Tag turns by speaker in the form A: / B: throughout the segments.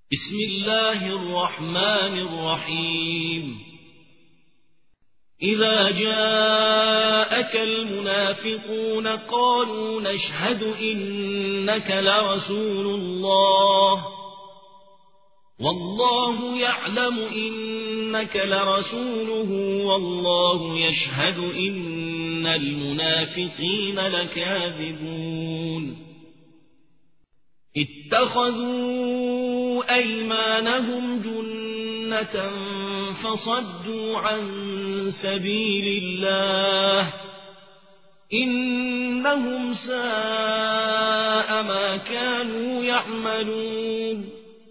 A: بسم الله الرحمن الرحيم إذا جاءك المنافقون قالوا نشهد إنك لرسول الله والله يعلم إنك لرسوله والله يشهد إن المنافقين لكاذبون اتخذوا أيمانهم جنة فصدوا عن سبيل الله إنهم ساء ما كانوا يعملون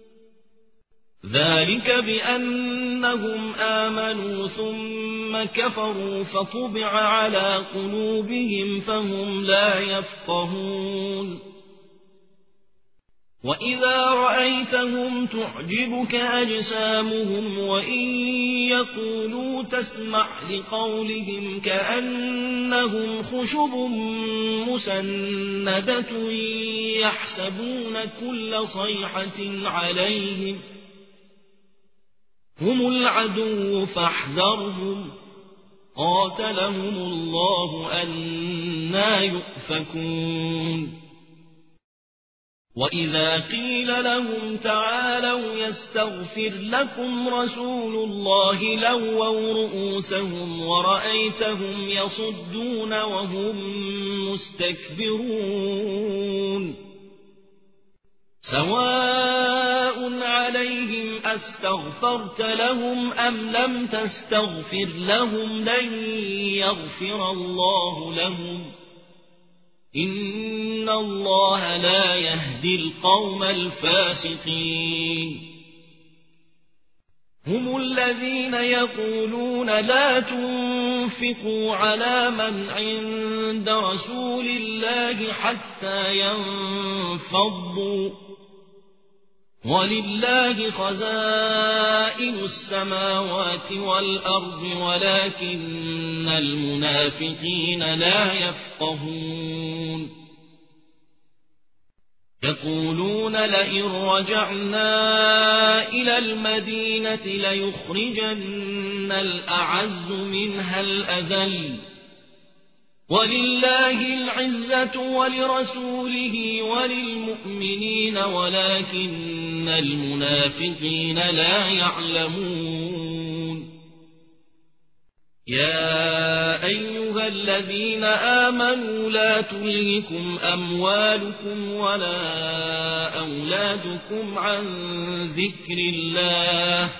A: ذلك بأنهم آمنوا ثم كفروا فطبع على قلوبهم فهم لا يفقهون وإذا رأيتهم تعجبك أجسامهم وإن يقولوا تسمع لقولهم كأنهم خشب مسندة يحسبون كل صيحة عليهم هم العدو فاحذرهم قاتلهم الله أنى يؤفكون وإذا قيل لهم تعالوا يستغفر لكم رسول الله لووا رؤوسهم ورأيتهم يصدون وهم مستكبرون سواء عليهم أستغفرت لهم أم لم تستغفر لهم لن يغفر الله لهم إن الله لا يهدي القوم الفاسقين هم الذين يقولون لا تنفقوا على من عند رسول الله حتى ينفضوا ولله خزائن السماوات والأرض ولكن المنافقين لا يفقهون يقولون لئن رجعنا إلى المدينة ليخرجن الأعز منها الأذل ولله العزة ولرسوله وللمؤمنين ولكن المنافقين لا يعلمون يا أيها الذين آمنوا لا تلهكم أموالكم ولا أولادكم عن ذكر الله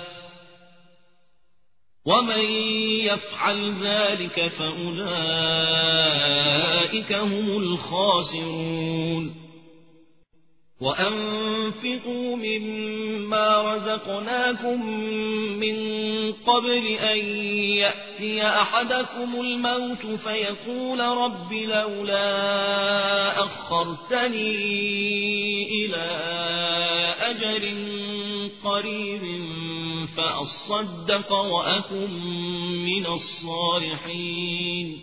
A: ومن يفعل ذلك فأولئك هم الخاسرون وأنفقوا مما رزقناكم من قبل أن يأتي أحدكم الموت فيقول رب لولا أخرتني إلى أجل قريب فأصدق وأكن من الصالحين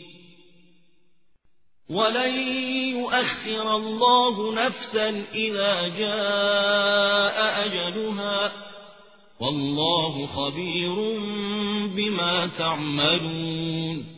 A: ولن يؤخر الله نفسا إذا جاء أجلها والله خبير بما تعملون